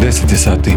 10 je sati.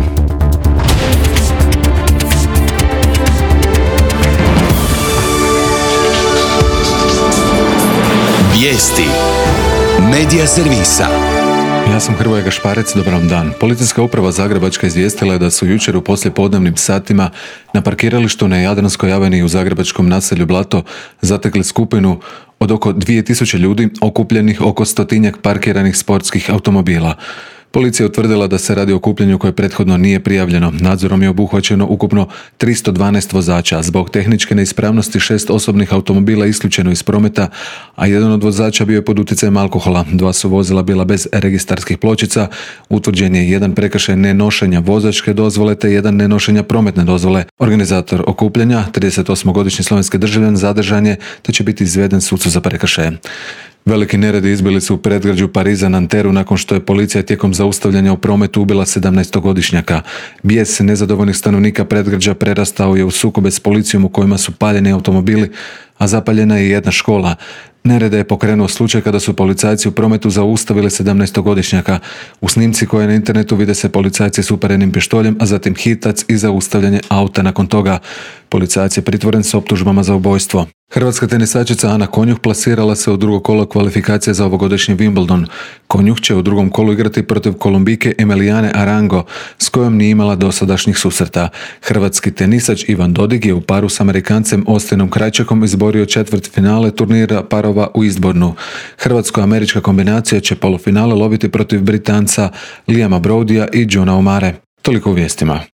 Vijesti Medija servisa. Ja sam Hrvoje Gašparec, dobar vam dan. Policijska uprava Zagrebačka izvijestila je da su jučer u poslijepodnevnim satima na parkiralištu na Jadranskoj aveniji u zagrebačkom naselju Blato zatekli skupinu od oko 2000 ljudi okupljenih oko 100-tinjak parkiranih sportskih automobila. Policija je utvrdila da se radi o okupljanju koje prethodno nije prijavljeno. Nadzorom je obuhvaćeno ukupno 312 vozača. Zbog tehničke neispravnosti 6 osobnih automobila isključeno iz prometa, a jedan od vozača bio je pod utjecajem alkohola. 2 su vozila bila bez registarskih pločica. Utvrđen je jedan prekršaj nenošenja vozačke dozvole te jedan nenošenja prometne dozvole. Organizator okupljanja, 38-godišnji slovenski državljan, zadržan je te će biti izveden sucu za prekršaje. Veliki neredi izbili su u predgrađu Pariza Nanteru nakon što je policija tijekom zaustavljanja u prometu ubila 17-godišnjaka. Bijes nezadovoljnih stanovnika predgrađa prerastao je u sukobe s policijom u kojima su paljeni automobili, a zapaljena je jedna škola. Nerede je pokrenuo slučaj kada su policajci u prometu zaustavili 17-godišnjaka. U snimci koje je na internetu vide se policajci s uparenim pištoljem, a zatim hitac i zaustavljanje auta nakon toga. Policajac je pritvoren s optužbama za ubojstvo. Hrvatska tenisačica Ana Konjuh plasirala se u drugo kolo kvalifikacije za ovogodišnji Wimbledon. Konjuh će u drugom kolu igrati protiv Kolumbijke Emiliane Arango, s kojom nije imala dosadašnjih susreta. Hrvatski tenisač Ivan Dodig je u paru s Amerikancem Austinom Krajčekom izborio četvrtfinale turnira parova u Eastbournu. Hrvatsko-američka kombinacija će polufinale loviti protiv Britanca Liama Broadija i Johna O'Mare. Toliko u vijestima.